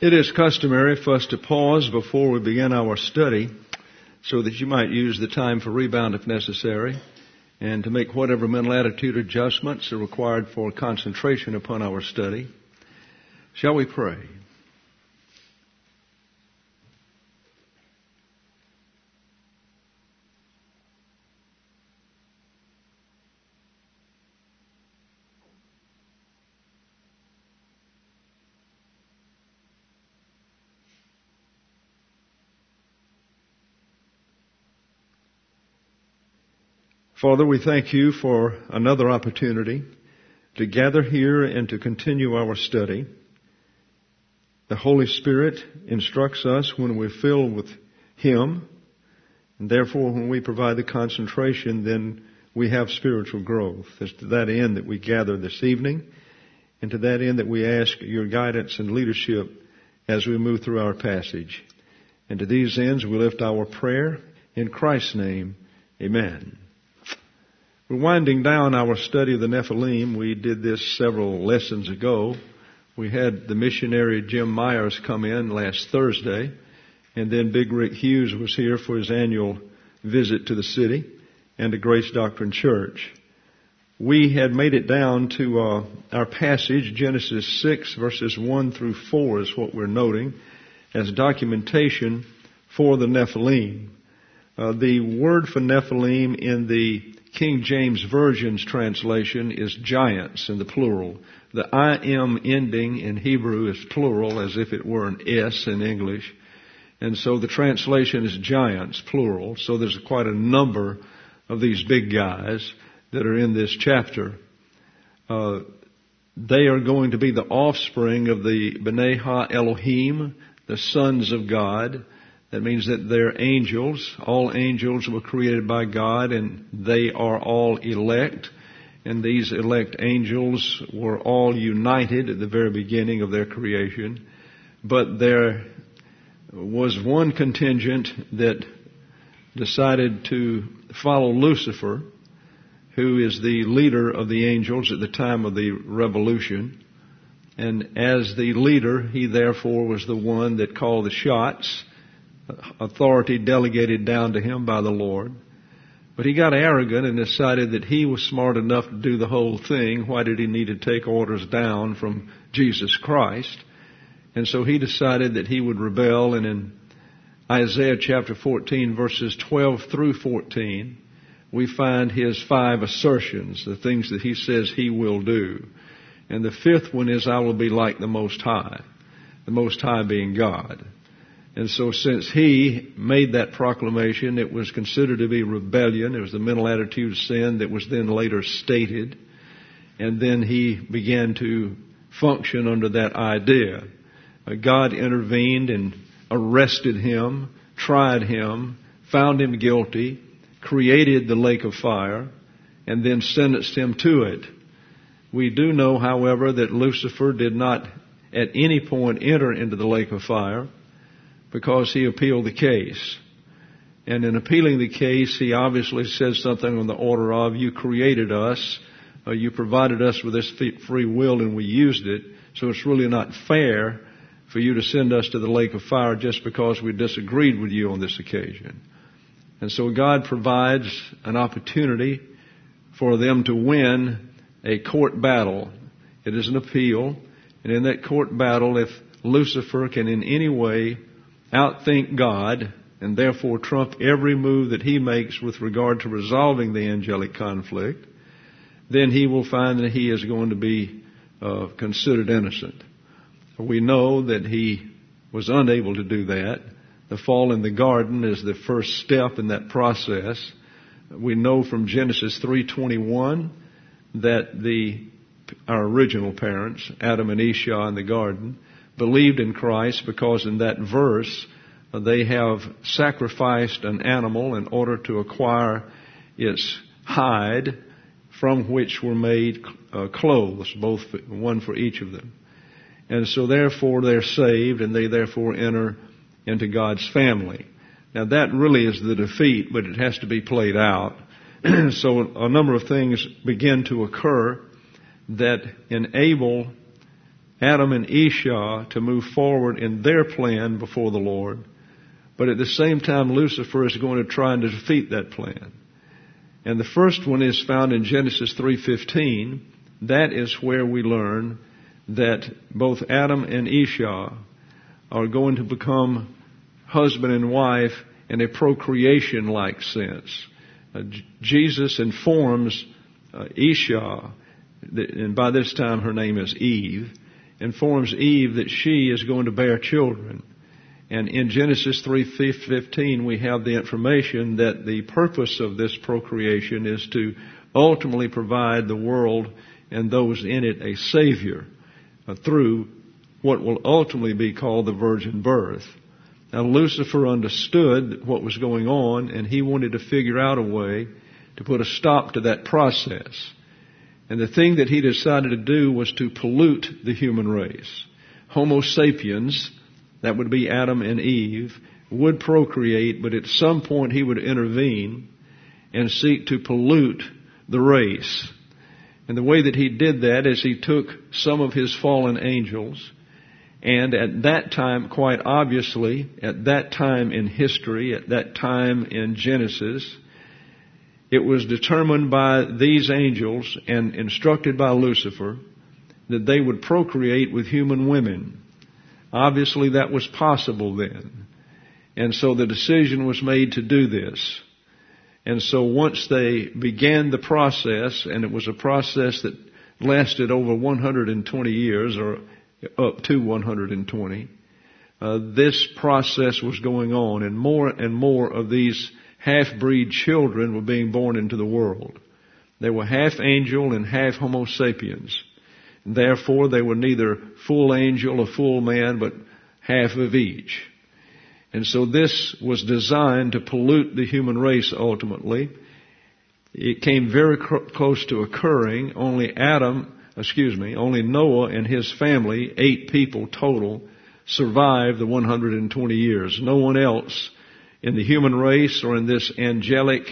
It is customary for us to pause before we begin our study so that you might use the time for rebound if necessary and to make whatever mental attitude adjustments are required for concentration upon our study. Shall we pray? Father, we thank you for another opportunity to gather here and to continue our study. The Holy Spirit instructs us when we're filled with Him, and therefore when we provide the concentration, then we have spiritual growth. It's to that end that we gather this evening, and to that end that we ask your guidance and leadership as we move through our passage. And to these ends we lift our prayer in Christ's name. Amen. We're winding down our study of the Nephilim. We did this several lessons ago. We had the missionary Jim Myers come in last Thursday, and then Big Rick Hughes was here for his annual visit to the city and to Grace Doctrine Church. We had made it down to our passage, Genesis 6, verses 1 through 4 is what we're noting as documentation for the Nephilim. The word for Nephilim in the King James Version's translation is giants in the plural. The I am ending in Hebrew is plural, as if it were an S in English. And so the translation is giants, plural. So there's quite a number of these big guys that are in this chapter. They are going to be the offspring of the B'nai Ha Elohim, the sons of God. That means that they're angels. All angels were created by God, and they are all elect. And these elect angels were all united at the very beginning of their creation. But there was one contingent that decided to follow Lucifer, who is the leader of the angels at the time of the revolution. And as the leader, he therefore was the one that called the shots, authority delegated down to him by the Lord. But he got arrogant and decided that he was smart enough to do the whole thing. Why did he need to take orders down from Jesus Christ? And so he decided that he would rebel. And in Isaiah chapter 14, verses 12 through 14, we find his 5 assertions, the things that he says he will do. And the 5th one is, I will be like the Most High being God. And so since he made that proclamation, it was considered to be rebellion. It was the mental attitude of sin that was then later stated. And then he began to function under that idea. God intervened and arrested him, tried him, found him guilty, created the lake of fire, and then sentenced him to it. We do know, however, that Lucifer did not at any point enter into the lake of fire, because he appealed the case. And in appealing the case, he obviously says something on the order of, you created us, you provided us with this free will and we used it, so it's really not fair for you to send us to the lake of fire just because we disagreed with you on this occasion. And so God provides an opportunity for them to win a court battle. It is an appeal, and in that court battle, if Lucifer can in any way outthink God and therefore trump every move that he makes with regard to resolving the angelic conflict, then he will find that he is going to be considered innocent. We know that he was unable to do that. The fall in the garden is the first step in that process. We know from Genesis 3:21 that our original parents, Adam and Esau in the garden, believed in Christ because in that verse they have sacrificed an animal in order to acquire its hide, from which were made clothes, one for each of them. And so therefore they're saved, and they therefore enter into God's family. Now that really is the defeat, but it has to be played out. So a number of things begin to occur that enable Adam and Esau to move forward in their plan before the Lord. But at the same time, Lucifer is going to try and defeat that plan. And the first one is found in Genesis 3:15. That is where we learn that both Adam and Esau are going to become husband and wife in a procreation-like sense. Jesus informs Esau, and by this time her name is Eve, informs Eve that she is going to bear children. And in Genesis 3:15 we have the information that the purpose of this procreation is to ultimately provide the world and those in it a Savior through what will ultimately be called the virgin birth. Now Lucifer understood what was going on, and he wanted to figure out a way to put a stop to that process. And the thing that he decided to do was to pollute the human race. Homo sapiens, that would be Adam and Eve, would procreate, but at some point he would intervene and seek to pollute the race. And the way that he did that is he took some of his fallen angels, and at that time, quite obviously, at that time in history, at that time in Genesis, it was determined by these angels and instructed by Lucifer that they would procreate with human women. Obviously, that was possible then. And so the decision was made to do this. And so once they began the process, and it was a process that lasted over 120 years, or up to 120, this process was going on, and more of these half-breed children were being born into the world. They were half angel and half Homo sapiens. And therefore, they were neither full angel or full man, but half of each. And so this was designed to pollute the human race ultimately. It came very close to occurring. Only Noah and his family, 8 people total, survived the 120 years. No one else in the human race or in this angelic,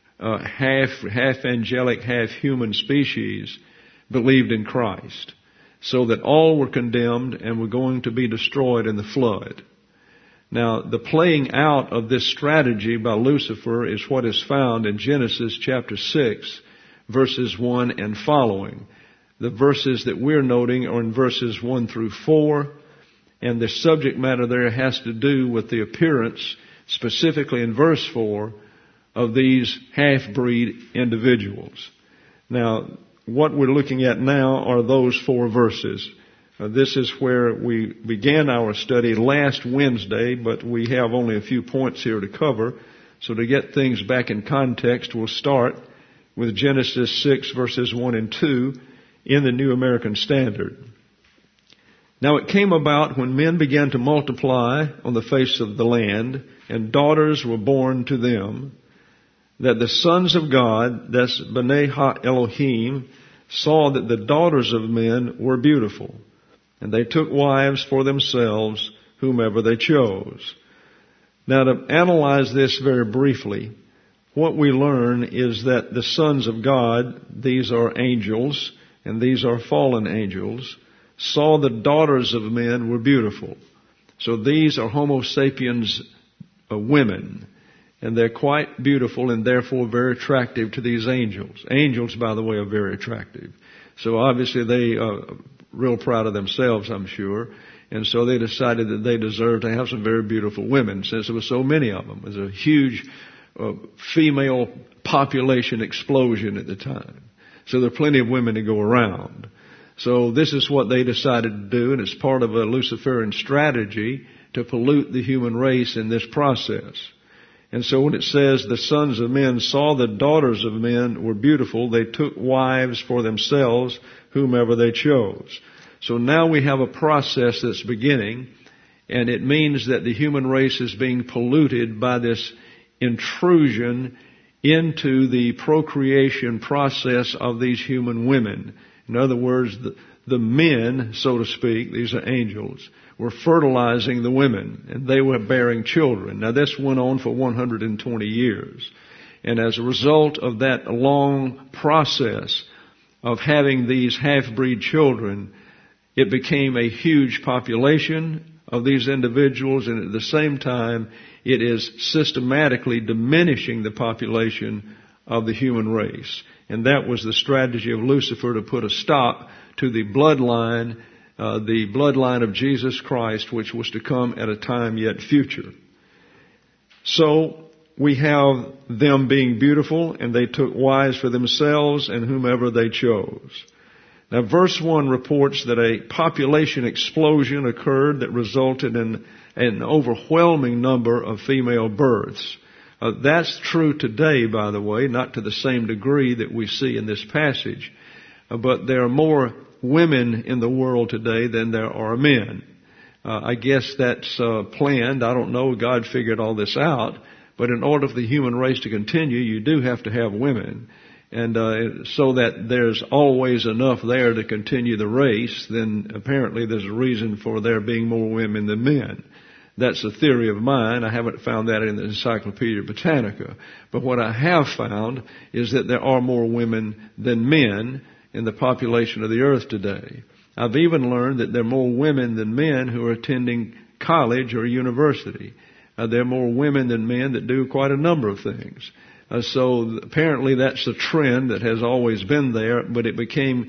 half angelic, half human species believed in Christ. So that all were condemned and were going to be destroyed in the flood. Now, the playing out of this strategy by Lucifer is what is found in Genesis chapter 6, verses 1 and following. The verses that we're noting are in verses 1 through 4, and the subject matter there has to do with the appearance, specifically in verse 4, of these half-breed individuals. Now, what we're looking at now are those 4 verses. This is where we began our study last Wednesday, but we have only a few points here to cover. So to get things back in context, we'll start with Genesis 6 verses 1 and 2 in the New American Standard. Now it came about when men began to multiply on the face of the land, and daughters were born to them, that the sons of God, that's B'nai Ha-Elohim, saw that the daughters of men were beautiful. And they took wives for themselves, whomever they chose. Now to analyze this very briefly, what we learn is that the sons of God, these are angels, and these are fallen angels, saw the daughters of men were beautiful. So these are Homo sapiens women, and they're quite beautiful and therefore very attractive to these angels. Angels, by the way, are very attractive. So obviously they are real proud of themselves, I'm sure. And so they decided that they deserved to have some very beautiful women, since there were so many of them. There was a huge female population explosion at the time. So there are plenty of women to go around. So this is what they decided to do, and it's part of a Luciferian strategy to pollute the human race in this process. And so when it says the sons of men saw the daughters of men were beautiful, they took wives for themselves, whomever they chose. So now we have a process that's beginning, and it means that the human race is being polluted by this intrusion into the procreation process of these human women. In other words, the men, so to speak, these are angels, were fertilizing the women, and they were bearing children. Now this went on for 120 years. And as a result of that long process of having these half-breed children, it became a huge population of these individuals, and at the same time, it is systematically diminishing the population of the human race. And that was the strategy of Lucifer, to put a stop to the bloodline of Jesus Christ, which was to come at a time yet future. So we have them being beautiful, and they took wives for themselves and whomever they chose. Now, verse 1 reports that a population explosion occurred that resulted in an overwhelming number of female births. That's true today, by the way, not to the same degree that we see in this passage, but there are more women in the world today than there are men. I guess that's planned. I don't know. God figured all this out. But in order for the human race to continue, you do have to have women. And so that there's always enough there to continue the race, then apparently there's a reason for there being more women than men. That's a theory of mine. I haven't found that in the Encyclopedia Britannica. But what I have found is that there are more women than men in the population of the earth today. I've even learned that there are more women than men who are attending college or university. There are more women than men that do quite a number of things. So apparently that's a trend that has always been there, but it became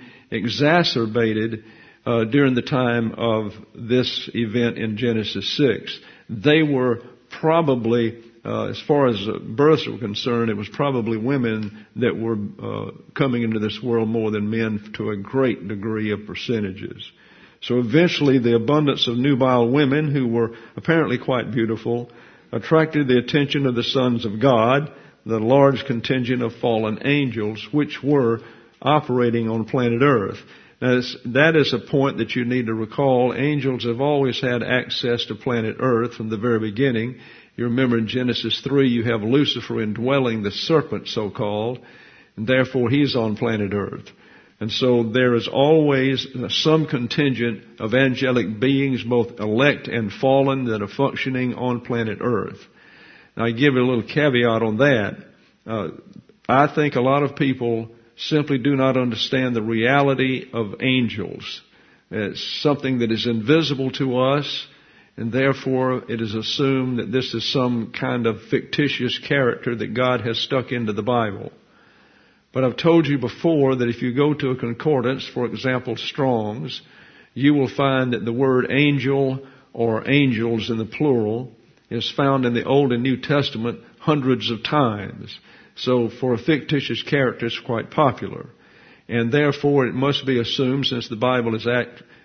exacerbated during the time of this event in Genesis 6. They were probably, as far as births were concerned, it was probably women that were coming into this world more than men to a great degree of percentages. So eventually the abundance of nubile women, who were apparently quite beautiful, attracted the attention of the sons of God, the large contingent of fallen angels, which were operating on planet Earth. Now, that is a point that you need to recall. Angels have always had access to planet Earth from the very beginning. You remember in Genesis 3, you have Lucifer indwelling the serpent, so-called, and therefore he's on planet Earth. And so there is always some contingent of angelic beings, both elect and fallen, that are functioning on planet Earth. Now, I give you a little caveat on that. I think a lot of people simply do not understand the reality of angels. It's something that is invisible to us, and therefore it is assumed that this is some kind of fictitious character that God has stuck into the Bible. But I've told you before that if you go to a concordance, for example, Strong's, you will find that the word angel or angels in the plural is found in the Old and New Testament hundreds of times. So for a fictitious character, it's quite popular. And therefore it must be assumed, since the Bible is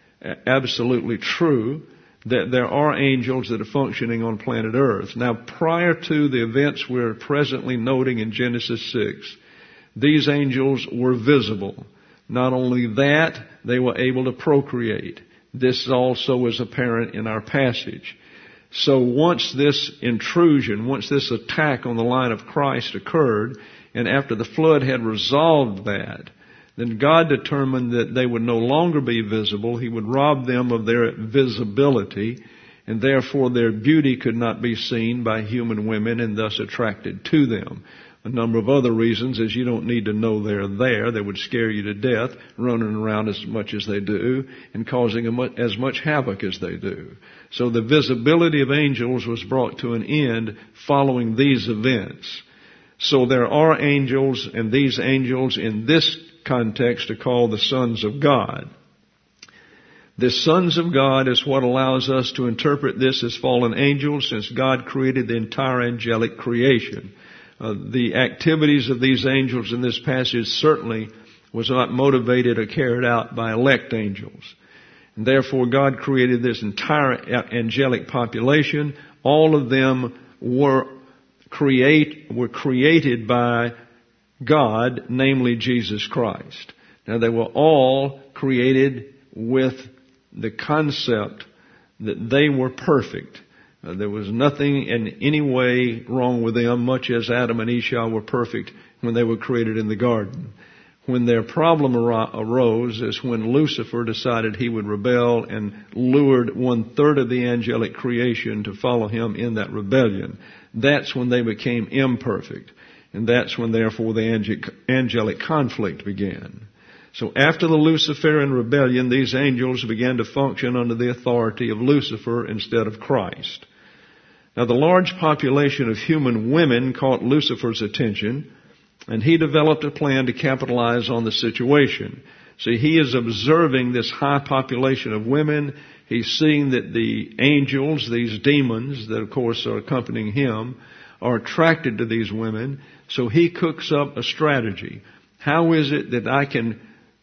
absolutely true, that there are angels that are functioning on planet Earth. Now, prior to the events we're presently noting in Genesis 6, these angels were visible. Not only that, they were able to procreate. This also is apparent in our passage. So once this intrusion, once this attack on the line of Christ occurred, and after the flood had resolved that, then God determined that they would no longer be visible. He would rob them of their visibility, and therefore their beauty could not be seen by human women and thus attracted to them. A number of other reasons is you don't need to know they're there. They would scare you to death, running around as much as they do and causing as much havoc as they do. So the visibility of angels was brought to an end following these events. So there are angels, and these angels in this context are called the sons of God. The sons of God is what allows us to interpret this as fallen angels, since God created the entire angelic creation. The activities of these angels in this passage certainly was not motivated or carried out by elect angels. And therefore God created this entire angelic population. All of them were created by God, namely Jesus Christ. Now they were all created with the concept that they were perfect. There was nothing in any way wrong with them, much as Adam and Esau were perfect when they were created in the garden. When their problem arose is when Lucifer decided he would rebel and lured 1/3 of the angelic creation to follow him in that rebellion. That's when they became imperfect. And that's when, therefore, the angelic conflict began. So after the Luciferian rebellion, these angels began to function under the authority of Lucifer instead of Christ. Now the large population of human women caught Lucifer's attention, and he developed a plan to capitalize on the situation. See, he is observing this high population of women. He's seeing that the angels, these demons that of course are accompanying him, are attracted to these women. So he cooks up a strategy. How is it that I can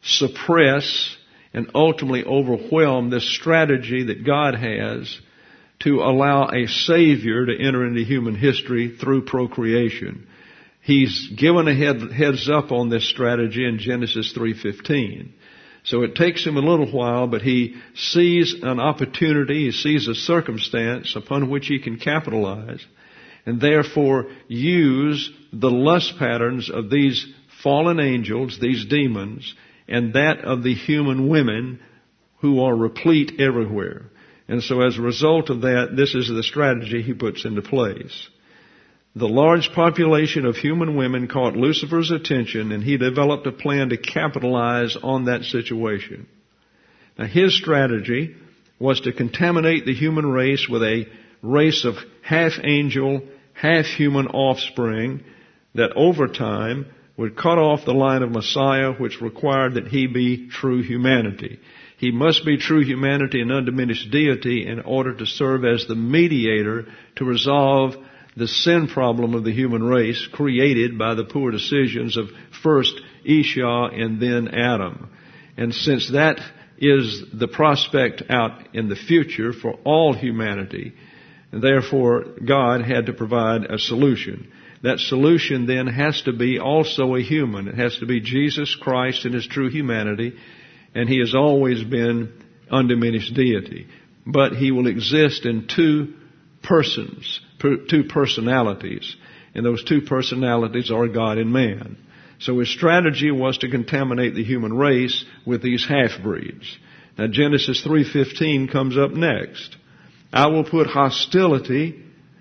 suppress and ultimately overwhelm this strategy that God has to allow a Savior to enter into human history through procreation? He's given a heads up on this strategy in Genesis 3:15. So it takes him a little while, but he sees an opportunity, he sees a circumstance upon which he can capitalize, and therefore use the lust patterns of these fallen angels, these demons, and that of the human women who are replete everywhere. And so as a result of that, this is the strategy he puts into place. The large population of human women caught Lucifer's attention, and he developed a plan to capitalize on that situation. Now his strategy was to contaminate the human race with a race of half angel, half human offspring that over time would cut off the line of Messiah, which required that he be true humanity. He must be true humanity and undiminished deity in order to serve as the mediator to resolve the sin problem of the human race created by the poor decisions of first Esau and then Adam. And since that is the prospect out in the future for all humanity, and therefore God had to provide a solution. That solution then has to be also a human. It has to be Jesus Christ in his true humanity, and he has always been undiminished deity. But he will exist in two persons, two personalities, and those two personalities are God and man. So his strategy was to contaminate the human race with these half-breeds. Now Genesis 3:15 comes up next. I will put hostility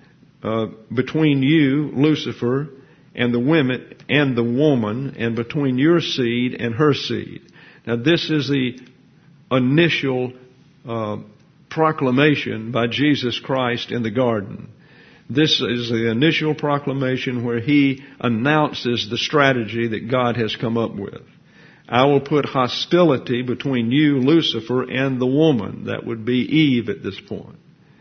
between you, Lucifer, and the woman, and between your seed and her seed. Now this is the initial proclamation by Jesus Christ in the garden. This is the initial proclamation where he announces the strategy that God has come up with. I will put hostility between you, Lucifer, and the woman. That would be Eve at this point.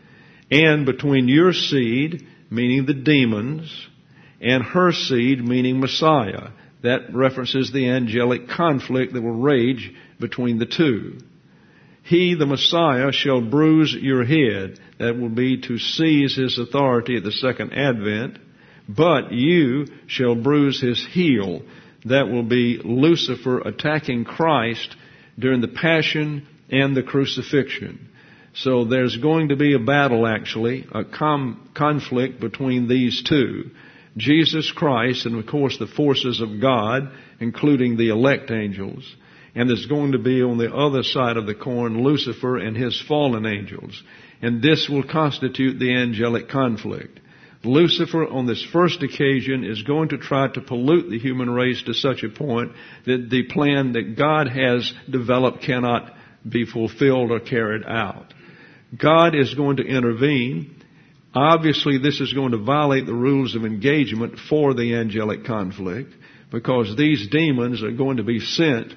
And between your seed, meaning the demons, and her seed, meaning Messiah. That references the angelic conflict that will rage between the two. He, the Messiah, shall bruise your head. That will be to seize his authority at the second advent. But you shall bruise his heel. That will be Lucifer attacking Christ during the passion and the crucifixion. So there's going to be a battle, actually, a conflict between these two. Jesus Christ and, of course, the forces of God, including the elect angels. And there's going to be on the other side of the coin Lucifer and his fallen angels. And this will constitute the angelic conflict. Lucifer on this first occasion is going to try to pollute the human race to such a point that the plan that God has developed cannot be fulfilled or carried out. God is going to intervene. Obviously, this is going to violate the rules of engagement for the angelic conflict, because these demons are going to be sent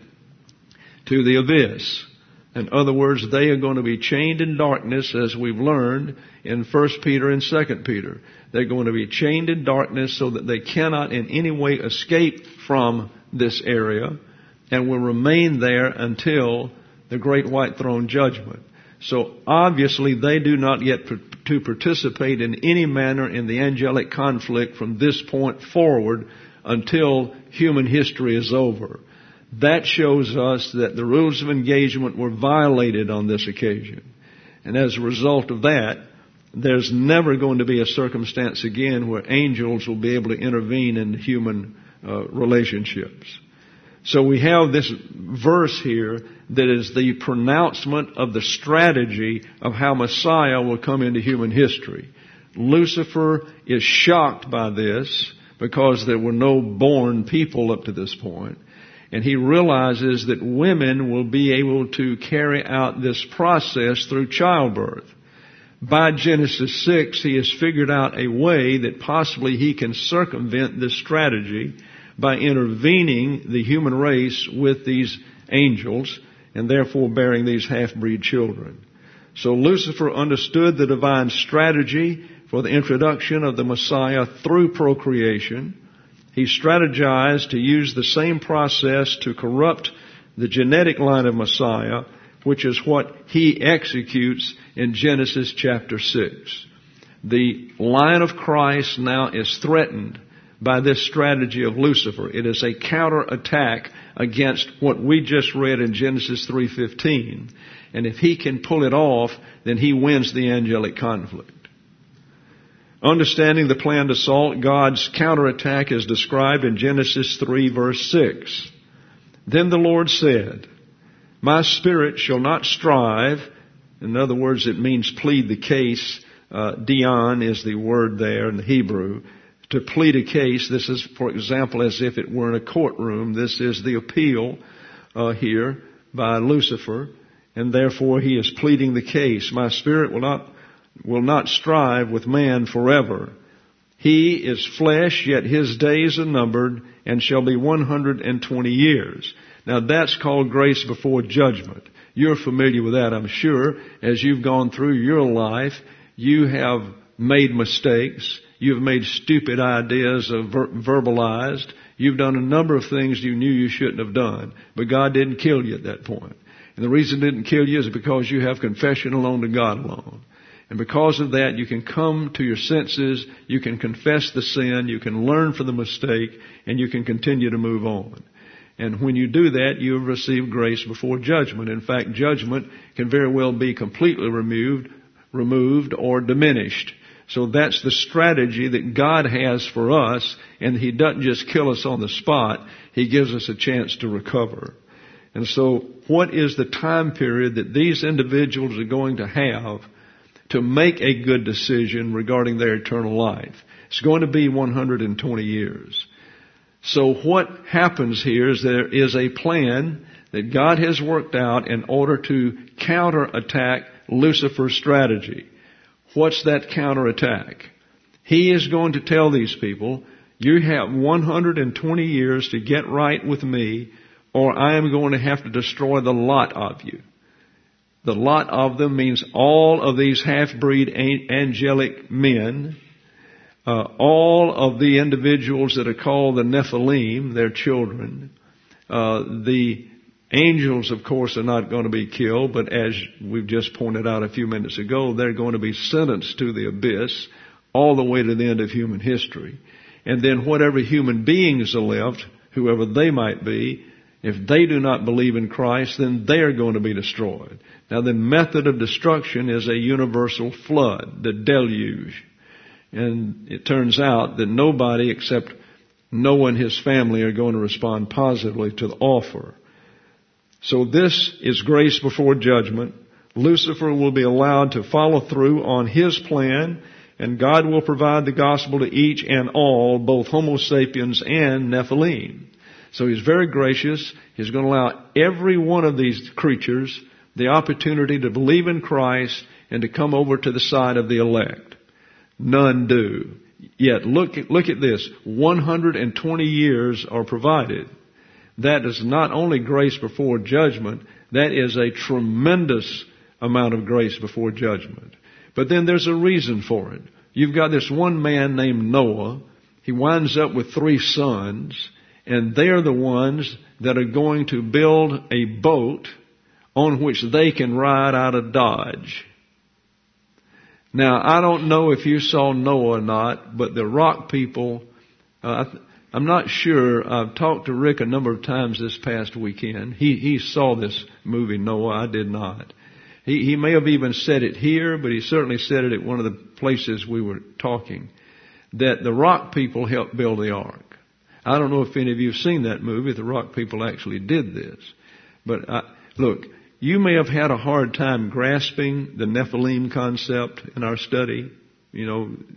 to the abyss. In other words, they are going to be chained in darkness, as we've learned in 1 Peter and 2 Peter. They're going to be chained in darkness so that they cannot in any way escape from this area and will remain there until the great white throne judgment. So obviously they do not yet to participate in any manner in the angelic conflict from this point forward until human history is over. That shows us that the rules of engagement were violated on this occasion. And as a result of that, there's never going to be a circumstance again where angels will be able to intervene in human relationships. So we have this verse here that is the pronouncement of the strategy of how Messiah will come into human history. Lucifer is shocked by this because there were no born people up to this point. And he realizes that women will be able to carry out this process through childbirth. By Genesis 6, he has figured out a way that possibly he can circumvent this strategy by intervening the human race with these angels and therefore bearing these half-breed children. So Lucifer understood the divine strategy for the introduction of the Messiah through procreation. He strategized to use the same process to corrupt the genetic line of Messiah, which is what he executes in Genesis chapter 6. The line of Christ now is threatened by this strategy of Lucifer. It is a counterattack against what we just read in Genesis 3:15. And if he can pull it off, then he wins the angelic conflict. Understanding the planned assault, God's counterattack is described in Genesis 3 verse 6. Then the Lord said, "My spirit shall not strive." In other words, it means plead the case. Dion is the word there in the Hebrew. To plead a case, this is, for example, as if it were in a courtroom. This is the appeal here by Lucifer, and therefore he is pleading the case. My spirit will not strive with man forever. He is flesh, yet his days are numbered, and shall be 120 years. Now that's called grace before judgment. You're familiar with that, I'm sure. As you've gone through your life, you have made mistakes. You've made stupid ideas verbalized. You've done a number of things you knew you shouldn't have done. But God didn't kill you at that point. And the reason it didn't kill you is because you have confession alone to God alone. And because of that, you can come to your senses, you can confess the sin, you can learn from the mistake, and you can continue to move on. And when you do that, you have received grace before judgment. In fact, judgment can very well be completely removed or diminished. So that's the strategy that God has for us, and He doesn't just kill us on the spot. He gives us a chance to recover. And so what is the time period that these individuals are going to have to make a good decision regarding their eternal life? It's going to be 120 years. So what happens here is there is a plan that God has worked out in order to counterattack Lucifer's strategy. What's that counterattack? He is going to tell these people, you have 120 years to get right with me, or I am going to have to destroy the lot of you. The lot of them means all of these half-breed angelic men, all of the individuals that are called the Nephilim, their children. The angels, of course, are not going to be killed, but as we've just pointed out a few minutes ago, they're going to be sentenced to the abyss all the way to the end of human history. And then whatever human beings are left, whoever they might be, if they do not believe in Christ, then they are going to be destroyed. Now, the method of destruction is a universal flood, the deluge. And it turns out that nobody except Noah and his family are going to respond positively to the offer. So this is grace before judgment. Lucifer will be allowed to follow through on his plan, and God will provide the gospel to each and all, both Homo sapiens and Nephilim. So He's very gracious. He's going to allow every one of these creatures the opportunity to believe in Christ and to come over to the side of the elect. None do. Yet look at this. 120 years are provided. That is not only grace before judgment, that is a tremendous amount of grace before judgment. But then there's a reason for it. You've got this one man named Noah. He winds up with 3 sons, and they're the ones that are going to build a boat on which they can ride out of Dodge. Now, I don't know if you saw Noah or not, but the rock people, I'm not sure. I've talked to Rick a number of times this past weekend. He saw this movie, Noah. I did not. He may have even said it here, but he certainly said it at one of the places we were talking, that the rock people helped build the ark. I don't know if any of you have seen that movie. The rock people actually did this. But look, you may have had a hard time grasping the Nephilim concept in our study. You know,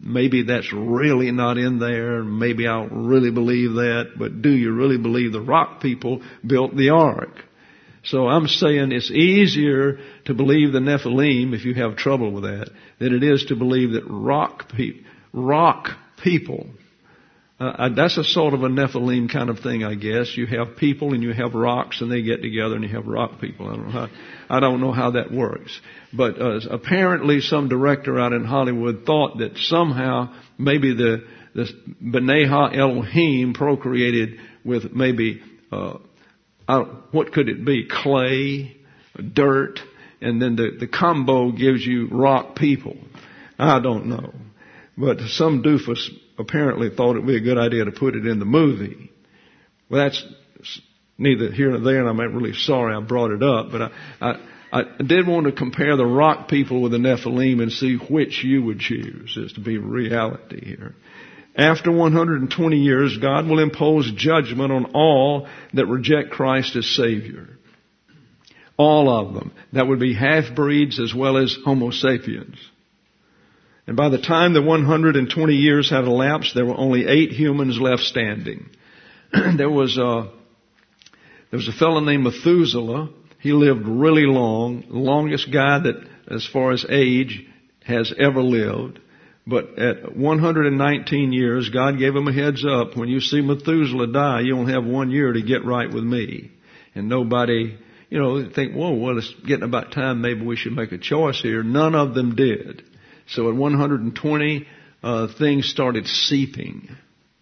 maybe that's really not in there. Maybe I don't really believe that. But do you really believe the rock people built the ark? So I'm saying it's easier to believe the Nephilim, if you have trouble with that, than it is to believe that rock people. That's a sort of a Nephilim kind of thing, I guess. You have people and you have rocks, and they get together and you have rock people. I don't know how that works. But apparently some director out in Hollywood thought that somehow maybe the B'nai Ha-Elohim procreated with maybe what could it be? Clay, dirt, and then the combo gives you rock people. I don't know. But some doofus apparently thought it would be a good idea to put it in the movie. Well, that's neither here nor there, and I'm really sorry I brought it up. But I did want to compare the rock people with the Nephilim and see which you would choose as to be reality here. After 120 years, God will impose judgment on all that reject Christ as Savior. All of them. That would be half-breeds as well as Homo sapiens. And by the time the 120 years had elapsed, there were only 8 humans left standing. There was a fellow named Methuselah. He lived really long, the longest guy that, as far as age, has ever lived. But at 119 years, God gave him a heads up. When you see Methuselah die, you only have 1 year to get right with me. And nobody, think, well, it's getting about time. Maybe we should make a choice here. None of them did. So at 120, things started seeping.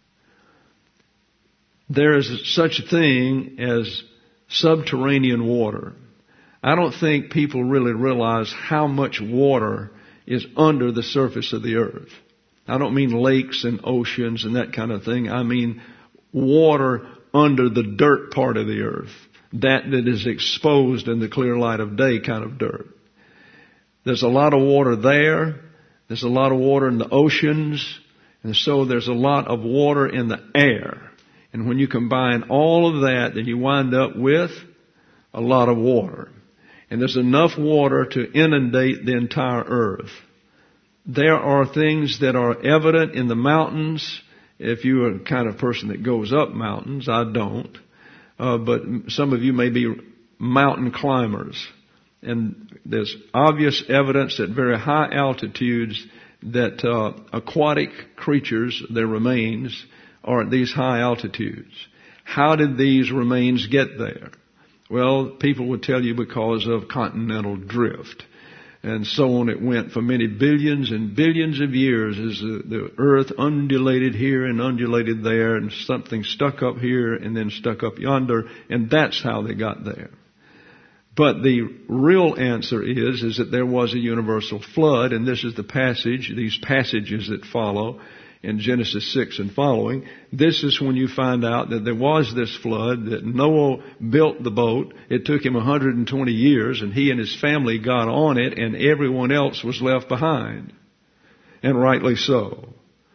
There is such a thing as subterranean water. I don't think people really realize how much water is under the surface of the earth. I don't mean lakes and oceans and that kind of thing. I mean water under the dirt part of the earth. That is exposed in the clear light of day kind of dirt. There's a lot of water there. There's a lot of water in the oceans. And so there's a lot of water in the air. And when you combine all of that, then you wind up with a lot of water. And there's enough water to inundate the entire earth. There are things that are evident in the mountains. If you're a kind of person that goes up mountains, I don't. But some of you may be mountain climbers. And there's obvious evidence at very high altitudes that aquatic creatures, their remains, are at these high altitudes. How did these remains get there? Well, people would tell you because of continental drift. And so on it went for many billions and billions of years as the earth undulated here and undulated there, and something stuck up here and then stuck up yonder, and that's how they got there. But the real answer is that there was a universal flood, and this is the passage, these passages that follow in Genesis 6 and following. This is when you find out that there was this flood, that Noah built the boat. It took him 120 years, and he and his family got on it, and everyone else was left behind. And rightly so.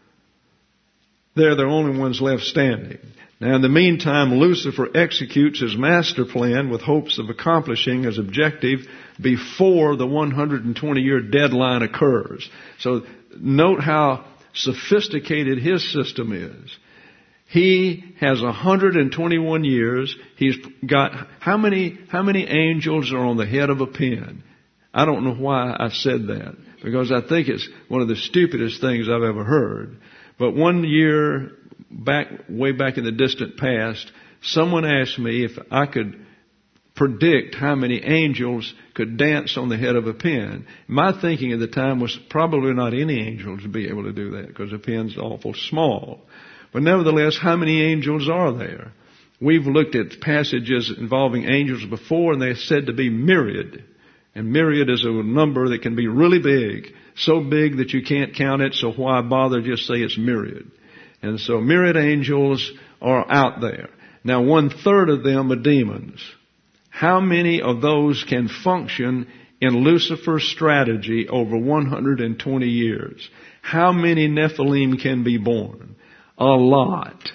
They're the only ones left standing. Now, in the meantime, Lucifer executes his master plan with hopes of accomplishing his objective before the 120-year deadline occurs. So note how sophisticated his system is. He has 121 years. He's got how many angels are on the head of a pin? I don't know why I said that, because I think it's one of the stupidest things I've ever heard. But 1 year way back in the distant past, someone asked me if I could predict how many angels could dance on the head of a pin. My thinking at the time was probably not any angels would be able to do that, because a pin's awful small. But nevertheless, how many angels are there? We've looked at passages involving angels before, and they're said to be myriad. And myriad is a number that can be really big, so big that you can't count it, so why bother just say it's myriad? And so myriad angels are out there. Now 1/3 of them are demons. How many of those can function in Lucifer's strategy over 120 years? How many Nephilim can be born? A lot.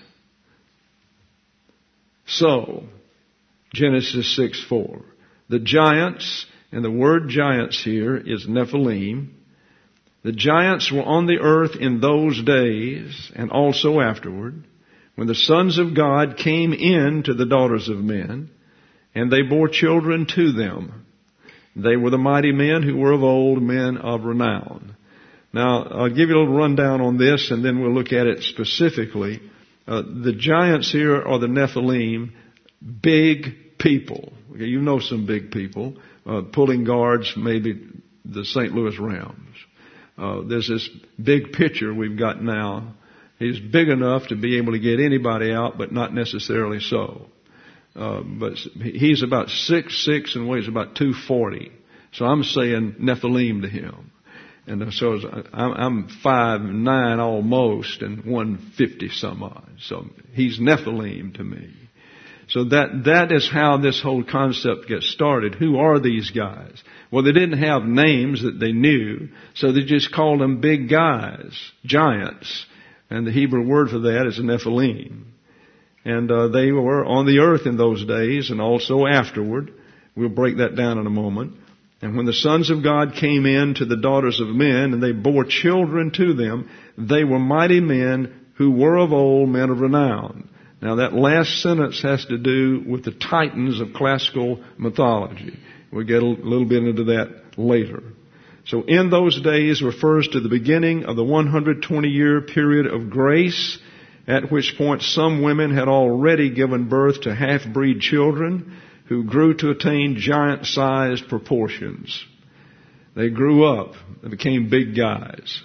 So, Genesis 6:4. The giants, and the word giants here is Nephilim. The giants were on the earth in those days, and also afterward, when the sons of God came in to the daughters of men, and they bore children to them. They were the mighty men who were of old, men of renown. Now, I'll give you a little rundown on this, and then we'll look at it specifically. The giants here are the Nephilim, big people. Okay, you know some big people. Pulling guards, maybe the St. Louis Rams. There's this big pitcher we've got now. He's big enough to be able to get anybody out, but not necessarily so. But he's about 6'6" and weighs about 240. So I'm saying Nephilim to him. And so I'm 5'9" almost and 150 some odd. So he's Nephilim to me. So that is how this whole concept gets started. Who are these guys? Well, they didn't have names that they knew, so they just called them big guys, giants. And the Hebrew word for that is Nephilim. And they were on the earth in those days and also afterward. We'll break that down in a moment. And when the sons of God came in to the daughters of men, and they bore children to them, they were mighty men who were of old, men of renown. Now that last sentence has to do with the titans of classical mythology. We'll get a little bit into that later. So in those days refers to the beginning of the 120-year period of grace, at which point some women had already given birth to half-breed children who grew to attain giant-sized proportions. They grew up and became big guys.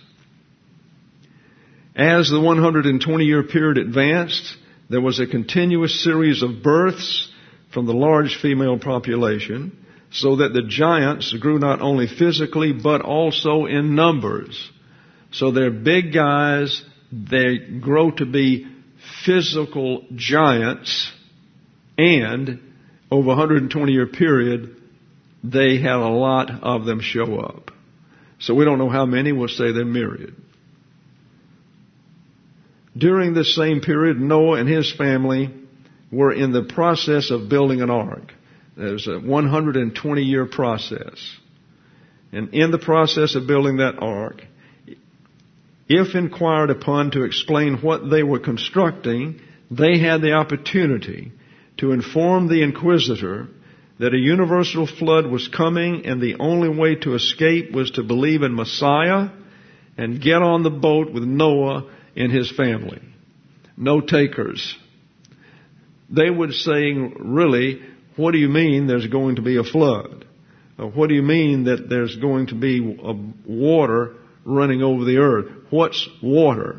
As the 120-year period advanced, there was a continuous series of births from the large female population, so that the giants grew not only physically, but also in numbers. So they're big guys. They grow to be physical giants, and over a 120-year period, they had a lot of them show up. So we don't know how many. We'll say they're myriad. During this same period, Noah and his family were in the process of building an ark. It was a 120-year process. And in the process of building that ark, if inquired upon to explain what they were constructing, they had the opportunity to inform the inquisitor that a universal flood was coming, and the only way to escape was to believe in Messiah and get on the boat with Noah and his family. No takers. They would say, really, what do you mean there's going to be a flood? What do you mean that there's going to be water running over the earth? What's water?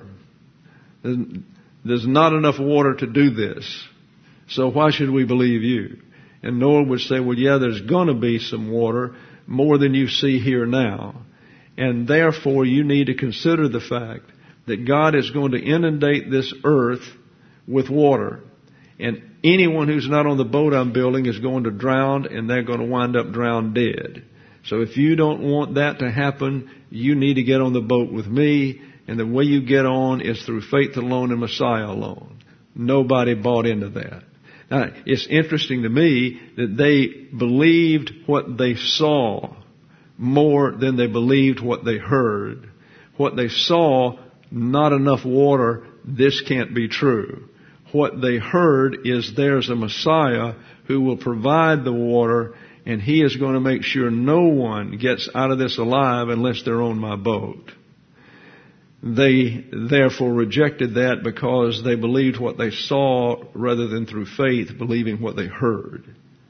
There's not enough water to do this. So why should we believe you? And Noah would say, well, yeah, there's going to be some water, more than you see here now. And therefore, you need to consider the fact that God is going to inundate this earth with water. And anyone who's not on the boat I'm building is going to drown, and they're going to wind up drowned dead. So if you don't want that to happen, you need to get on the boat with me. And the way you get on is through faith alone and Messiah alone. Nobody bought into that. Now, it's interesting to me that they believed what they saw more than they believed what they heard. What they saw, not enough water, this can't be true. What they heard is there's a Messiah who will provide the water, and he is going to make sure no one gets out of this alive unless they're on my boat. They therefore rejected that because they believed what they saw rather than through faith believing what they heard.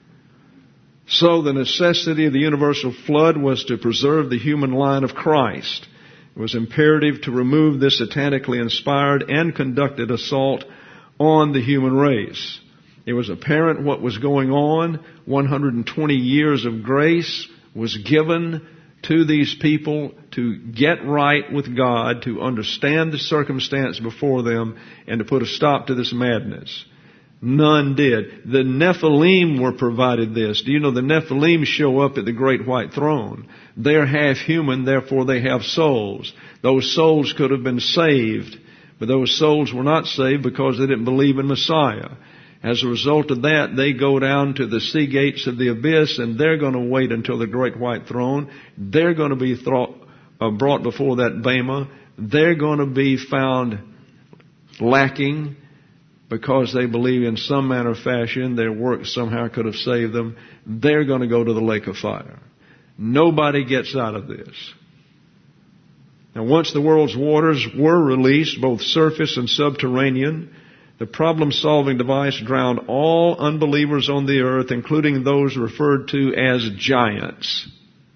So the necessity of the universal flood was to preserve the human line of Christ. It was imperative to remove this satanically inspired and conducted assault on the human race. It was apparent what was going on. 120 years of grace was given to these people to get right with God, to understand the circumstance before them, and to put a stop to this madness. None did. The Nephilim were provided this. Do you know the Nephilim show up at the great white throne? They're half human, therefore they have souls. Those souls could have been saved, but those souls were not saved because they didn't believe in Messiah. As a result of that, they go down to the sea gates of the abyss, and they're going to wait until the great white throne. They're going to be brought before that Bema, they're going to be found lacking because they believe in some manner or fashion their works somehow could have saved them. They're going to go to the lake of fire. Nobody gets out of this. Now, once the world's waters were released, both surface and subterranean, the problem-solving device drowned all unbelievers on the earth, including those referred to as giants.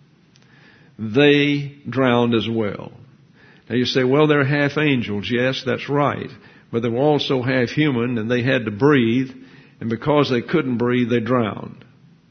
They drowned as well. Now you say, well, they're half angels. Yes, that's right. But they were also half human, and they had to breathe, and because they couldn't breathe, they drowned.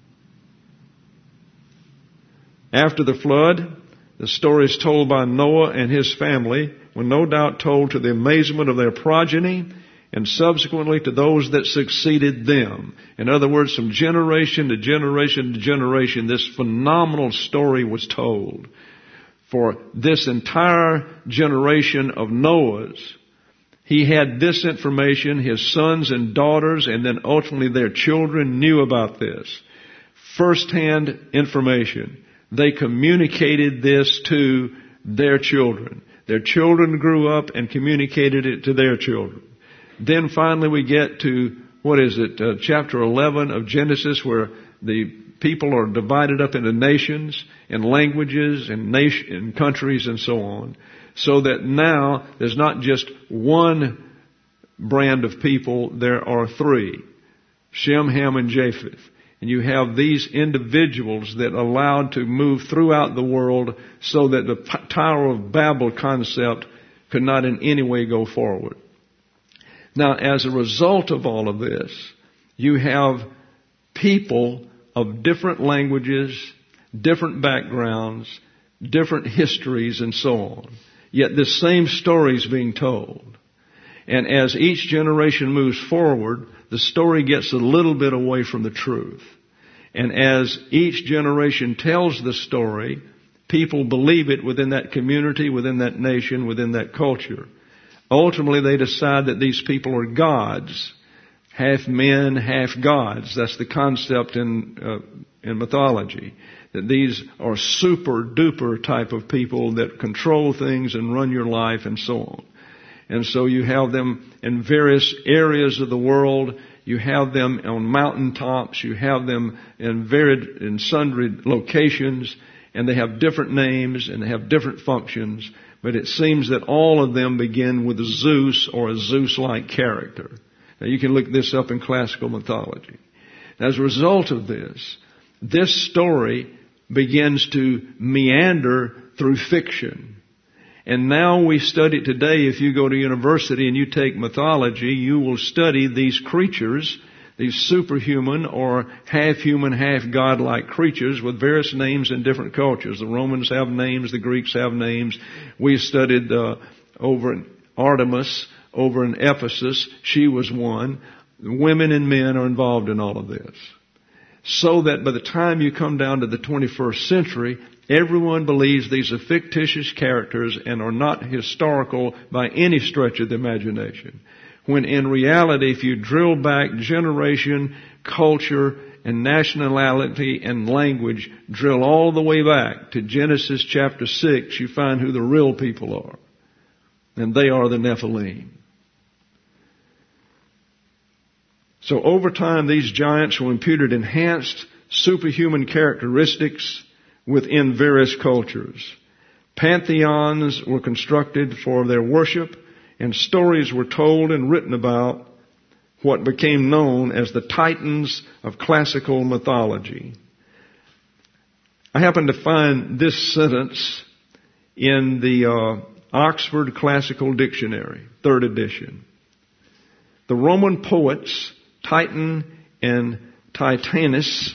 After the flood, the stories told by Noah and his family were no doubt told to the amazement of their progeny and subsequently to those that succeeded them. In other words, from generation to generation to generation, this phenomenal story was told. For this entire generation of Noah's, he had this information, his sons and daughters, and then ultimately their children knew about this. First-hand information. They communicated this to their children. Their children grew up and communicated it to their children. Then finally we get to, chapter 11 of Genesis, where the people are divided up into nations and languages and countries and so on. So that now there's not just one brand of people, there are three. Shem, Ham, and Japheth. And you have these individuals that are allowed to move throughout the world so that the Tower of Babel concept could not in any way go forward. Now, as a result of all of this, you have people of different languages, different backgrounds, different histories, and so on. Yet this same story is being told. And as each generation moves forward, the story gets a little bit away from the truth. And as each generation tells the story, people believe it within that community, within that nation, within that culture. Ultimately, they decide that these people are gods. Half men, half gods. That's the concept in mythology. That these are super duper type of people that control things and run your life and so on. And so you have them in various areas of the world. You have them on mountaintops. You have them in sundry locations. And they have different names and they have different functions. But it seems that all of them begin with Zeus or a Zeus-like character. Now you can look this up in classical mythology. As a result of this story begins to meander through fiction. And now we study today, if you go to university and you take mythology, you will study these creatures, these superhuman or half-human, half-godlike creatures with various names in different cultures. The Romans have names, the Greeks have names. We studied over in Artemis, over in Ephesus. She was one. Women and men are involved in all of this. So that by the time you come down to the 21st century, everyone believes these are fictitious characters and are not historical by any stretch of the imagination. When in reality, if you drill back generation, culture, and nationality and language, drill all the way back to Genesis chapter 6, you find who the real people are. And they are the Nephilim. So over time, these giants were imputed enhanced superhuman characteristics within various cultures. Pantheons were constructed for their worship, and stories were told and written about what became known as the Titans of classical mythology. I happened to find this sentence in the Oxford Classical Dictionary, 3rd edition. The Roman poets Titan and Titanus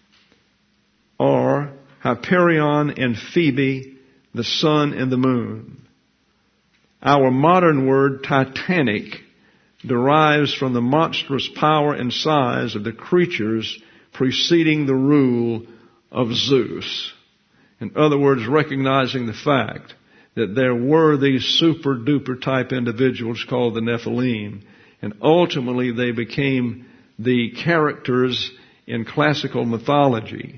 are Hyperion and Phoebe, the sun and the moon. Our modern word Titanic derives from the monstrous power and size of the creatures preceding the rule of Zeus. In other words, recognizing the fact that there were these super duper type individuals called the Nephilim, and ultimately they became the characters in classical mythology.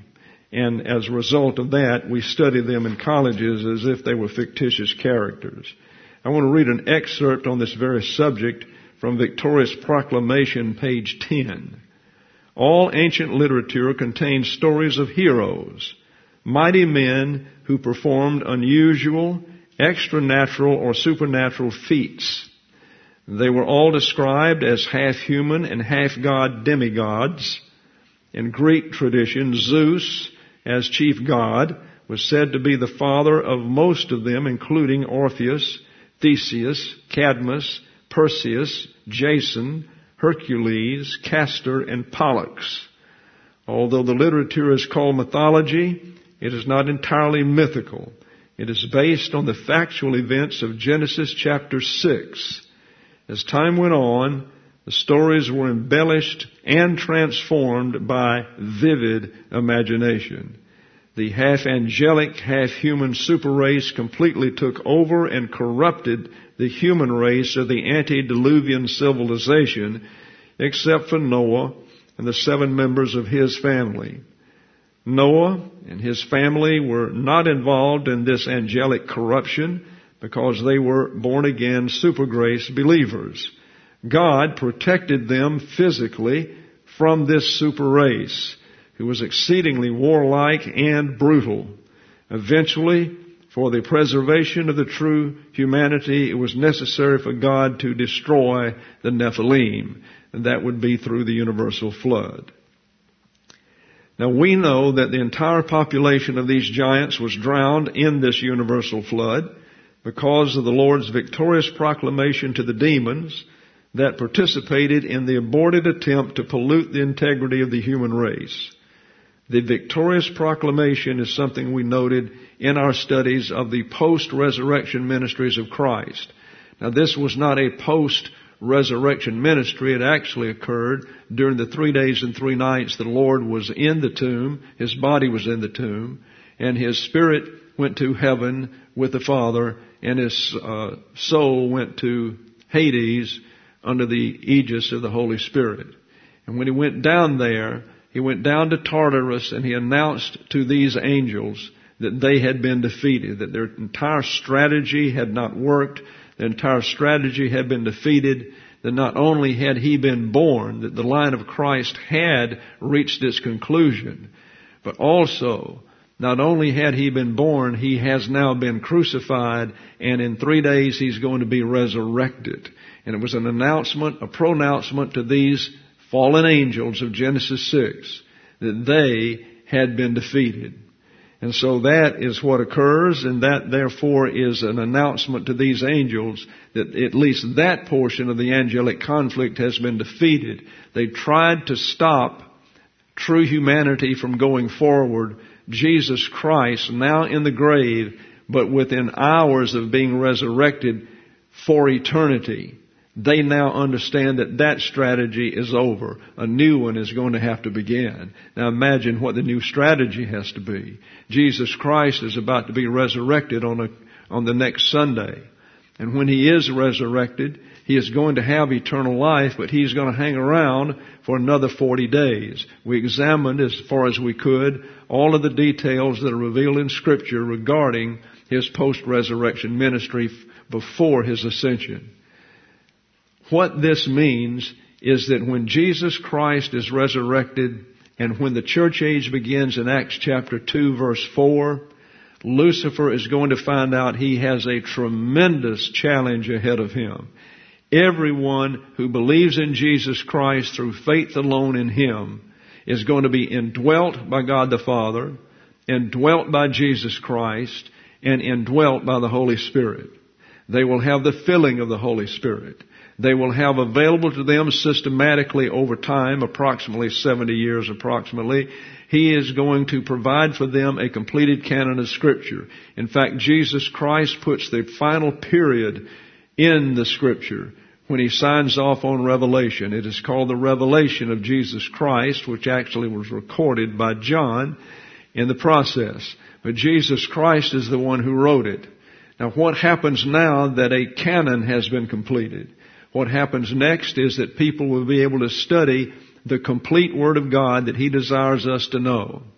And as a result of that, we study them in colleges as if they were fictitious characters. I want to read an excerpt on this very subject from Victoria's Proclamation, page 10. All ancient literature contains stories of heroes, mighty men who performed unusual, extranatural, or supernatural feats. They were all described as half human and half god demigods. In Greek tradition, Zeus, as chief god, was said to be the father of most of them, including Orpheus, Theseus, Cadmus, Perseus, Jason, Hercules, Castor, and Pollux. Although the literature is called mythology, it is not entirely mythical. It is based on the factual events of Genesis chapter 6. As time went on, the stories were embellished and transformed by vivid imagination. The half-angelic, half-human super race completely took over and corrupted the human race of the antediluvian civilization, except for Noah and the 7 members of his family. Noah and his family were not involved in this angelic corruption because they were born-again super grace believers. God protected them physically from this super race, who was exceedingly warlike and brutal. Eventually, for the preservation of the true humanity, it was necessary for God to destroy the Nephilim, and that would be through the universal flood. Now we know that the entire population of these giants was drowned in this universal flood because of the Lord's victorious proclamation to the demons that participated in the aborted attempt to pollute the integrity of the human race. The victorious proclamation is something we noted in our studies of the post-resurrection ministries of Christ. Now this was not a post-resurrection ministry. It actually occurred during the 3 days and 3 nights the Lord was in the tomb. His body was in the tomb. And His spirit went to heaven with the Father. And His soul went to Hades under the aegis of the Holy Spirit. And when He went down there, He went down to Tartarus and He announced to these angels that they had been defeated, that their entire strategy had not worked, the entire strategy had been defeated, that not only had He been born, that the line of Christ had reached its conclusion, but also, not only had He been born, He has now been crucified, and in 3 days He's going to be resurrected. And it was an announcement, a pronouncement to these fallen angels of Genesis 6, that they had been defeated. And so that is what occurs, and that therefore is an announcement to these angels that at least that portion of the angelic conflict has been defeated. They tried to stop true humanity from going forward. Jesus Christ, now in the grave, but within hours of being resurrected for eternity. They now understand that that strategy is over. A new one is going to have to begin. Now imagine what the new strategy has to be. Jesus Christ is about to be resurrected on the next Sunday. And when He is resurrected, He is going to have eternal life, but He's going to hang around for another 40 days. We examined as far as we could all of the details that are revealed in Scripture regarding His post-resurrection ministry before His ascension. What this means is that when Jesus Christ is resurrected and when the church age begins in Acts chapter 2 verse 4, Lucifer is going to find out he has a tremendous challenge ahead of him. Everyone who believes in Jesus Christ through faith alone in Him is going to be indwelt by God the Father, indwelt by Jesus Christ, and indwelt by the Holy Spirit. They will have the filling of the Holy Spirit. They will have available to them systematically over time, approximately 70 years approximately. He is going to provide for them a completed canon of Scripture. In fact, Jesus Christ puts the final period in the Scripture when He signs off on Revelation. It is called the Revelation of Jesus Christ, which actually was recorded by John in the process. But Jesus Christ is the one who wrote it. Now what happens now that a canon has been completed? What happens next is that people will be able to study the complete Word of God that He desires us to know.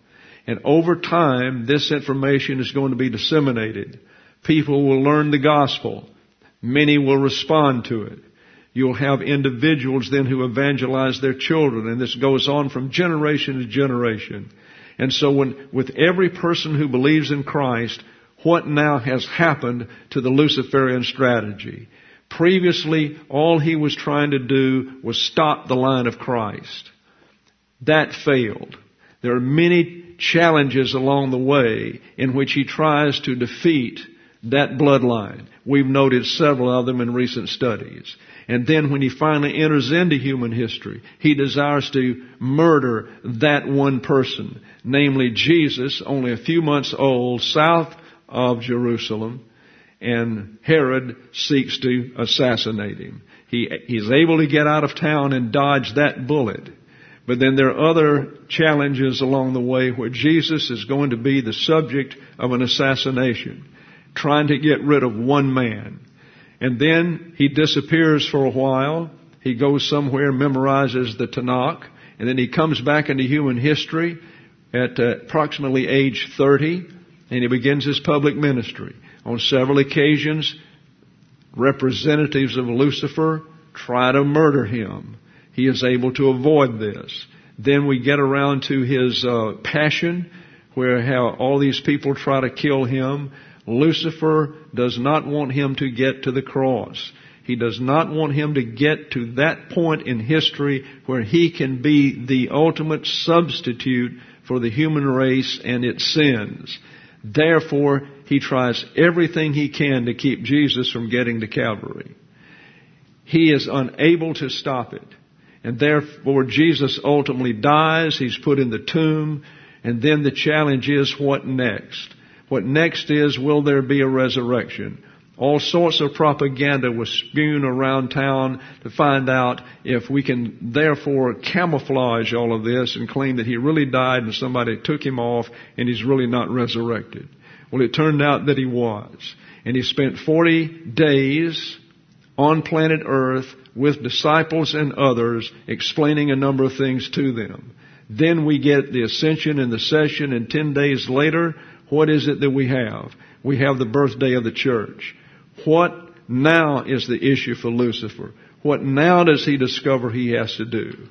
And over time, this information is going to be disseminated. People will learn the gospel. Many will respond to it. You'll have individuals then who evangelize their children, and this goes on from generation to generation. And so with every person who believes in Christ, what now has happened to the Luciferian strategy? Previously, all he was trying to do was stop the line of Christ. That failed. There are many challenges along the way in which he tries to defeat that bloodline. We've noted several of them in recent studies. And then when he finally enters into human history, he desires to murder that one person, namely Jesus, only a few months old, south of Jerusalem, and Herod seeks to assassinate him. He's able to get out of town and dodge that bullet. But then there are other challenges along the way where Jesus is going to be the subject of an assassination, trying to get rid of one man. And then he disappears for a while. He goes somewhere, memorizes the Tanakh, and then he comes back into human history at approximately age 30, and he begins his public ministry. On several occasions, representatives of Lucifer try to murder him. He is able to avoid this. Then we get around to his passion, where how all these people try to kill him. Lucifer does not want him to get to the cross. He does not want him to get to that point in history where he can be the ultimate substitute for the human race and its sins. Therefore, he tries everything he can to keep Jesus from getting to Calvary. He is unable to stop it. And therefore, Jesus ultimately dies. He's put in the tomb. And then the challenge is, what next? What next is, will there be a resurrection? All sorts of propaganda was spewed around town to find out if we can therefore camouflage all of this and claim that he really died and somebody took him off and he's really not resurrected. Well, it turned out that he was. And he spent 40 days on planet Earth with disciples and others explaining a number of things to them. Then we get the ascension and the session, and 10 days later, what is it that we have? We have the birthday of the church. What now is the issue for Lucifer? What now does he discover he has to do?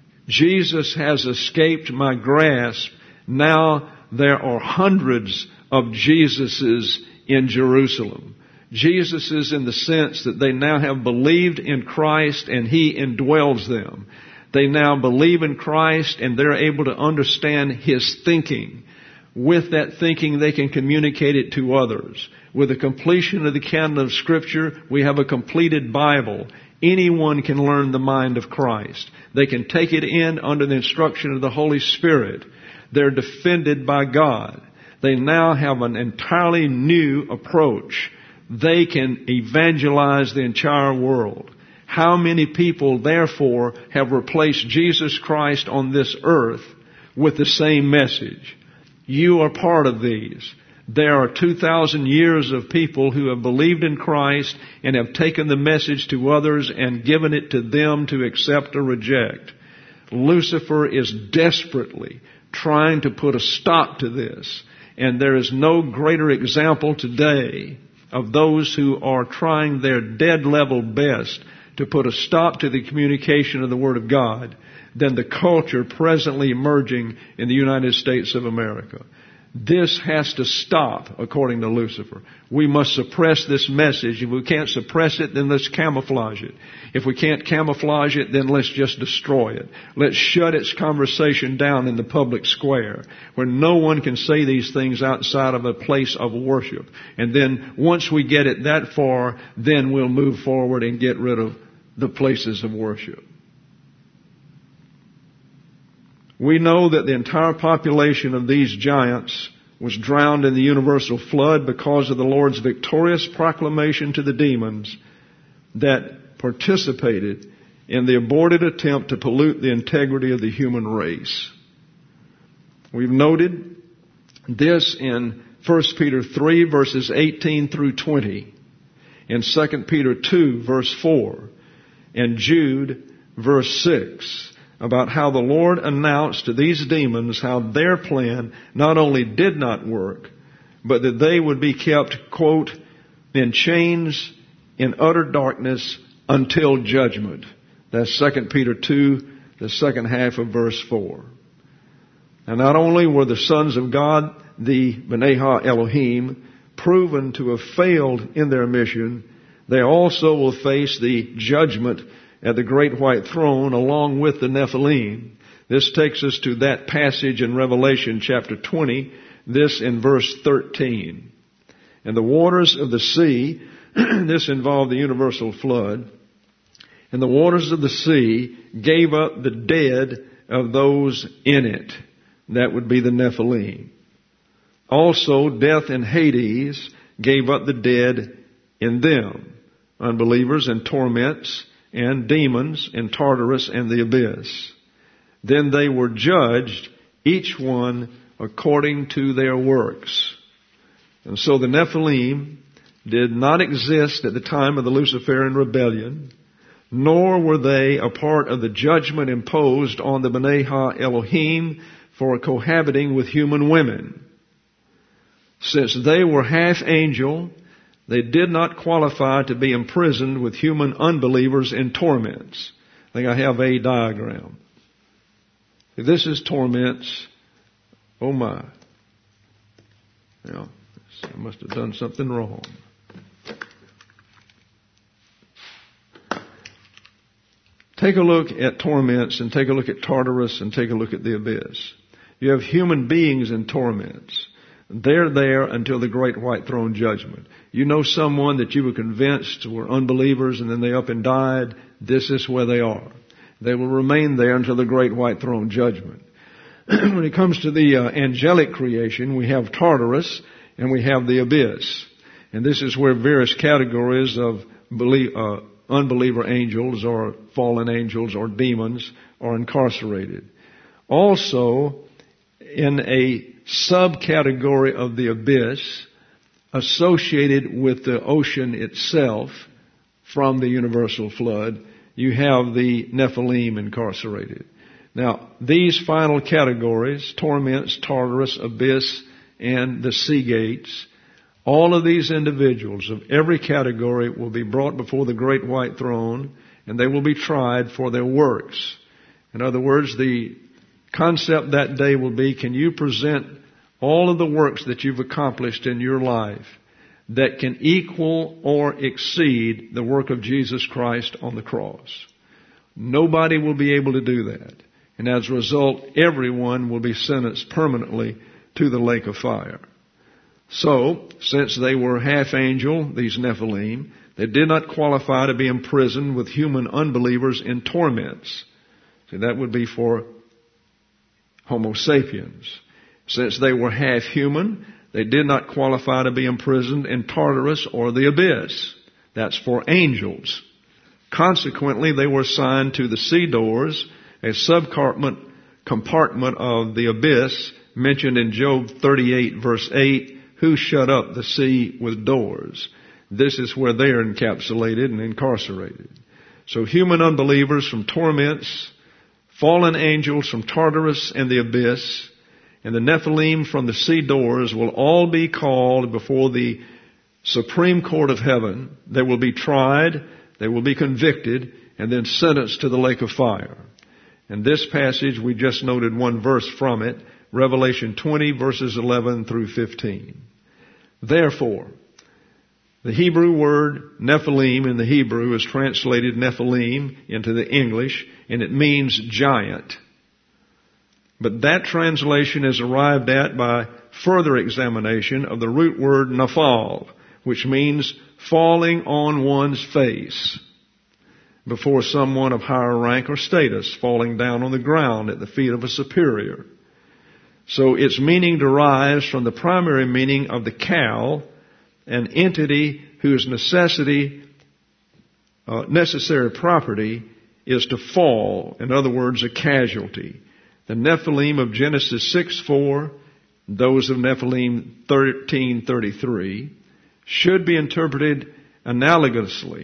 Jesus has escaped my grasp. Now there are hundreds of Jesuses in Jerusalem. Jesuses in the sense that they now have believed in Christ and he indwells them. They now believe in Christ and they're able to understand his thinking. With that thinking, they can communicate it to others. With the completion of the canon of Scripture, we have a completed Bible. Anyone can learn the mind of Christ. They can take it in under the instruction of the Holy Spirit. They're defended by God. They now have an entirely new approach. They can evangelize the entire world. How many people, therefore, have replaced Jesus Christ on this earth with the same message? You are part of these. There are 2,000 years of people who have believed in Christ and have taken the message to others and given it to them to accept or reject. Lucifer is desperately trying to put a stop to this. And there is no greater example today of those who are trying their dead level best to put a stop to the communication of the Word of God than the culture presently emerging in the United States of America. This has to stop, according to Lucifer. We must suppress this message. If we can't suppress it, then let's camouflage it. If we can't camouflage it, then let's just destroy it. Let's shut its conversation down in the public square, where no one can say these things outside of a place of worship. And then once we get it that far, then we'll move forward and get rid of the places of worship. We know that the entire population of these giants was drowned in the universal flood because of the Lord's victorious proclamation to the demons that participated in the aborted attempt to pollute the integrity of the human race. We've noted this in 1 Peter 3 verses 18 through 20, in 2 Peter 2 verse 4, and Jude verse 6. about how the Lord announced to these demons how their plan not only did not work, but that they would be kept, quote, in chains in utter darkness until judgment. That's 2 Peter 2, the second half of verse 4. And not only were the sons of God, the B'nai Ha-Elohim, proven to have failed in their mission, they also will face the judgment at the great white throne along with the Nephilim. This takes us to that passage in Revelation chapter 20, this in verse 13. And the waters of the sea, this involved the universal flood, and the waters of the sea gave up the dead of those in it. That would be the Nephilim. Also, death and Hades gave up the dead in them, unbelievers and torments, and demons in Tartarus and the abyss. Then they were judged, each one according to their works. And so the Nephilim did not exist at the time of the Luciferian rebellion, nor were they a part of the judgment imposed on the B'nai Ha-Elohim for cohabiting with human women. Since they were half angel, they did not qualify to be imprisoned with human unbelievers in torments. I think I have a diagram. If this is torments, oh my. I must have done something wrong. Take a look at torments and take a look at Tartarus and take a look at the abyss. You have human beings in torments. They're there until the great white throne judgment. You know someone that you were convinced were unbelievers and then they up and died. This is where they are. They will remain there until the great white throne judgment. When it comes to the angelic creation, we have Tartarus and we have the abyss. And this is where various categories of unbeliever angels or fallen angels or demons are incarcerated. Also, in a subcategory of the abyss associated with the ocean itself from the universal flood, you have the Nephilim incarcerated. Now, these final categories, torments, Tartarus, abyss, and the sea gates, all of these individuals of every category will be brought before the great white throne and they will be tried for their works. In other words, the concept that day will be, can you present all of the works that you've accomplished in your life that can equal or exceed the work of Jesus Christ on the cross? Nobody will be able to do that. And as a result, everyone will be sentenced permanently to the lake of fire. So, since they were half angel, these Nephilim, they did not qualify to be imprisoned with human unbelievers in torments. See, that would be for Homo sapiens. Since they were half human, they did not qualify to be imprisoned in Tartarus or the abyss. That's for angels. Consequently, they were assigned to the sea doors, a subcompartment of the abyss mentioned in Job 38 verse 8, who shut up the sea with doors. This is where they are encapsulated and incarcerated. So human unbelievers from torments, fallen angels from Tartarus and the abyss, and the Nephilim from the sea doors will all be called before the Supreme Court of Heaven. They will be tried, they will be convicted, and then sentenced to the lake of fire. In this passage, we just noted one verse from it, Revelation 20, verses 11 through 15. Therefore, the Hebrew word Nephilim in the Hebrew is translated Nephilim into the English, and it means giant. But that translation is arrived at by further examination of the root word naphal, which means falling on one's face before someone of higher rank or status, falling down on the ground at the feet of a superior. So its meaning derives from the primary meaning of the cow, an entity whose necessary property is to fall. In other words, a casualty. The Nephilim of Genesis 6:4, those of Nephilim 13:33, should be interpreted analogously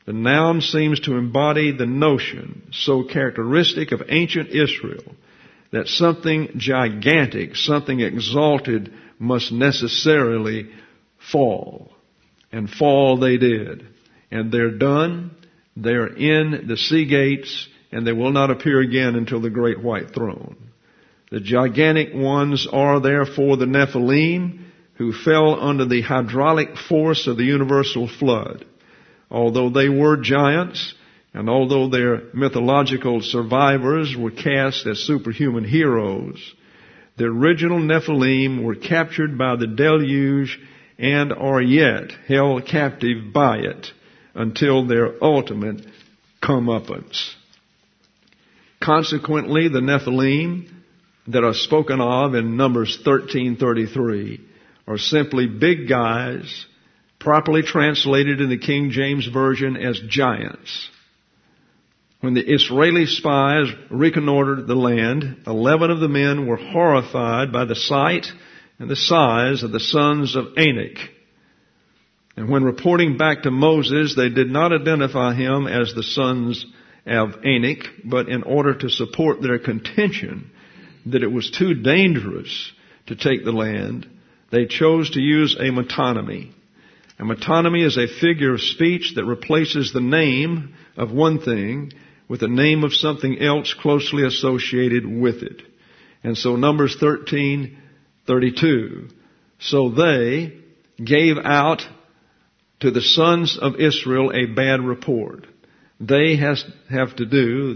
The noun seems to embody the notion so characteristic of ancient Israel that something gigantic, something exalted must necessarily fall. And fall they did. And they're done. They're in the sea gates, and they will not appear again until the great white throne. The gigantic ones are therefore the Nephilim, who fell under the hydraulic force of the universal flood. Although they were giants, and although their mythological survivors were cast as superhuman heroes, the original Nephilim were captured by the deluge and are yet held captive by it until their ultimate comeuppance. Consequently, the Nephilim that are spoken of in Numbers 13:33 are simply big guys, properly translated in the King James Version as giants. When the Israeli spies reconnoitered the land, 11 of the men were horrified by the sight and the size of the sons of Anak. And when reporting back to Moses, they did not identify him as the sons of Anak, but in order to support their contention that it was too dangerous to take the land, they chose to use a metonymy. A metonymy is a figure of speech that replaces the name of one thing with the name of something else closely associated with it. And so Numbers 13:32. So they gave out to the sons of Israel a bad report. They have to do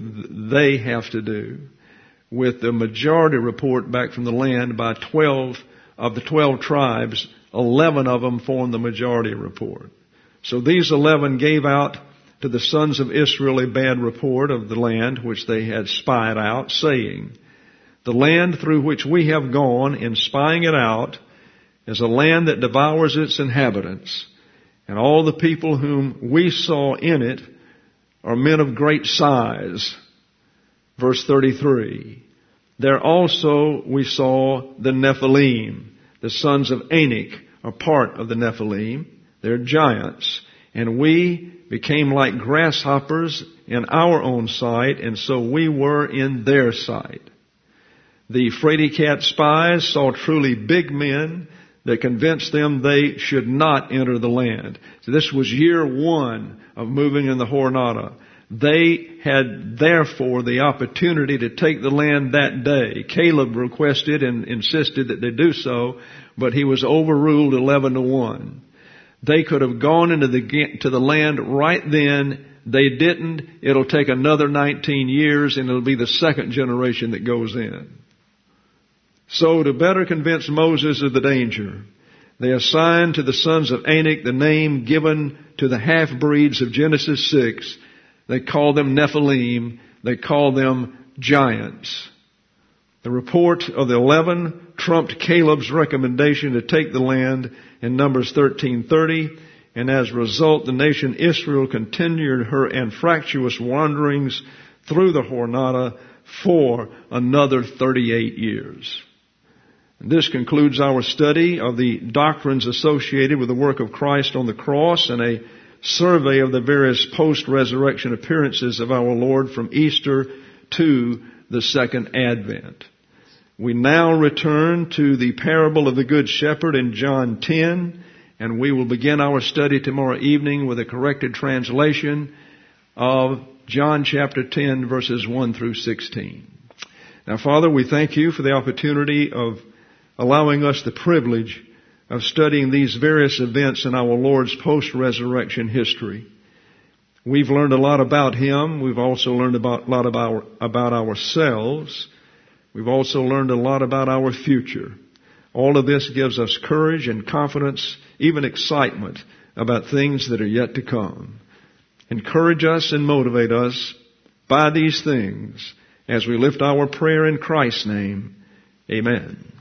with the majority report back from the land by 12 of the 12 tribes. 11 of them formed the majority report. So these 11 gave out to the sons of Israel a bad report of the land which they had spied out, saying, "The land through which we have gone in spying it out is a land that devours its inhabitants, and all the people whom we saw in it are men of great size." Verse 33, "There also we saw the Nephilim. The sons of Anak are part of the Nephilim. They're giants. And we became like grasshoppers in our own sight, and so we were in their sight." The Fraidy Cat spies saw truly big men that convinced them they should not enter the land. So this was year one of moving in the Jornada. They had therefore the opportunity to take the land that day. Caleb requested and insisted that they do so, but he was overruled 11-1. They could have gone into the land right then. They didn't. It'll take another 19 years, and it'll be the second generation that goes in. So to better convince Moses of the danger, they assigned to the sons of Anak the name given to the half-breeds of Genesis 6. They called them Nephilim. They called them giants. The report of the 11 trumped Caleb's recommendation to take the land in Numbers 13:30, and as a result, the nation Israel continued her anfractuous wanderings through the Jornada for another 38 years. And this concludes our study of the doctrines associated with the work of Christ on the cross and a survey of the various post-resurrection appearances of our Lord from Easter to the second advent. We now return to the parable of the Good Shepherd in John 10, and we will begin our study tomorrow evening with a corrected translation of John chapter 10, verses 1 through 16. Now, Father, we thank you for the opportunity of allowing us the privilege of studying these various events in our Lord's post-resurrection history. We've learned a lot about Him. We've also learned a lot about ourselves. We've also learned a lot about our future. All of this gives us courage and confidence, even excitement about things that are yet to come. Encourage us and motivate us by these things as we lift our prayer in Christ's name. Amen.